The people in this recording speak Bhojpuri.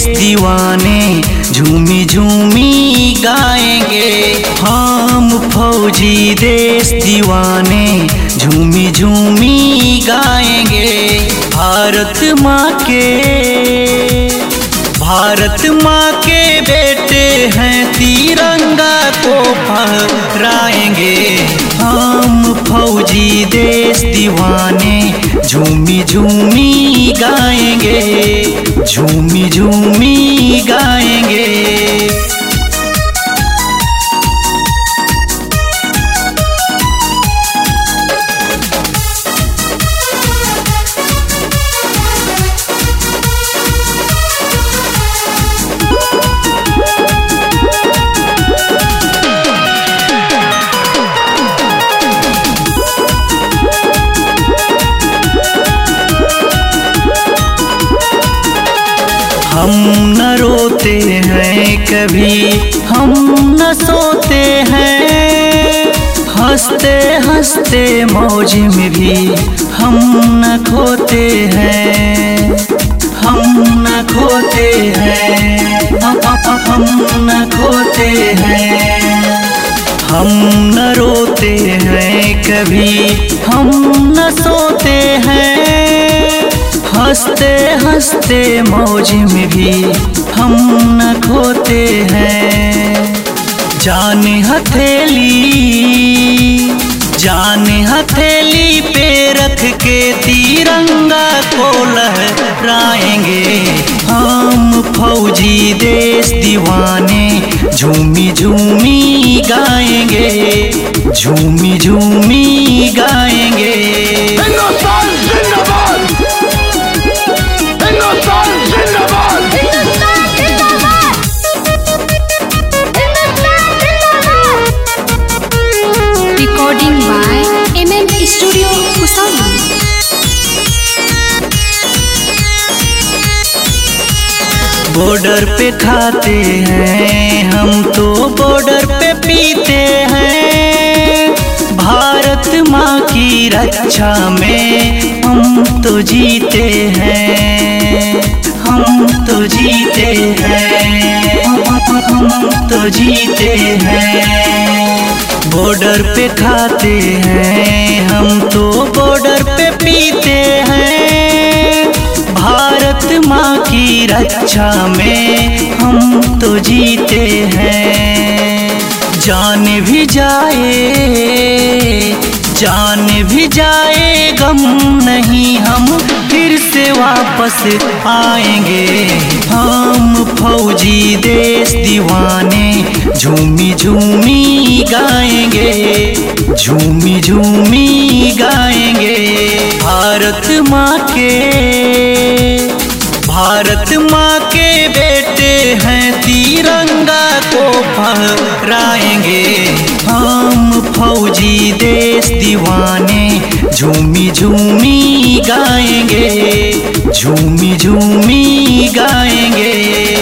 देश दीवाने झूमी झूमी गाएंगे। हम फौजी देश दीवाने झूमी झूमी गाएंगे। भारत माँ के बेटे हैं, तिरंगा को फहराएंगे। हम फौजी देश दीवाने झूमी झूमी गाएंगे, झूमी झूमी गाएंगे। हम न रोते हैं कभी, हम न सोते हैं, हंसते हंसते मौज में भी हम न खोते हैं, हम न खोते हैं, हम न खोते हैं। हम न रोते हैं कभी, हम न सोते हैं, हंसते हंसते मौज में भी हम न खोते हैं। जाने हथेली पे रख के तिरंगा को लहराएंगे। हम फौजी देश दीवाने झूमी झूमी गाएंगे, झूमी झूमी गाएंगे। Recording by MM Studio Kusauli। Border पे खाते हैं हम तो बॉर्डर पे पीते हैं। भारत माँ की रक्षा में हम तो जीते हैं, हम तो जीते हैं, हम तो जीते हैं। बॉर्डर पे खाते हैं हम तो बॉर्डर पे पीते हैं। भारत माँ की रक्षा में हम तो जीते हैं। जान भी जाए गम नहीं, हम फिर से वापस आएंगे। हम फौजी देश दीवाने झूमी झूमी गाएंगे, झूमी झूमी गाएंगे। भारत माँ के बेटे हैं, तिरंगा को फहराएंगे। हम फौजी देश दीवाने झूमी झूमी गाएंगे, झूमी झूमी गाएंगे।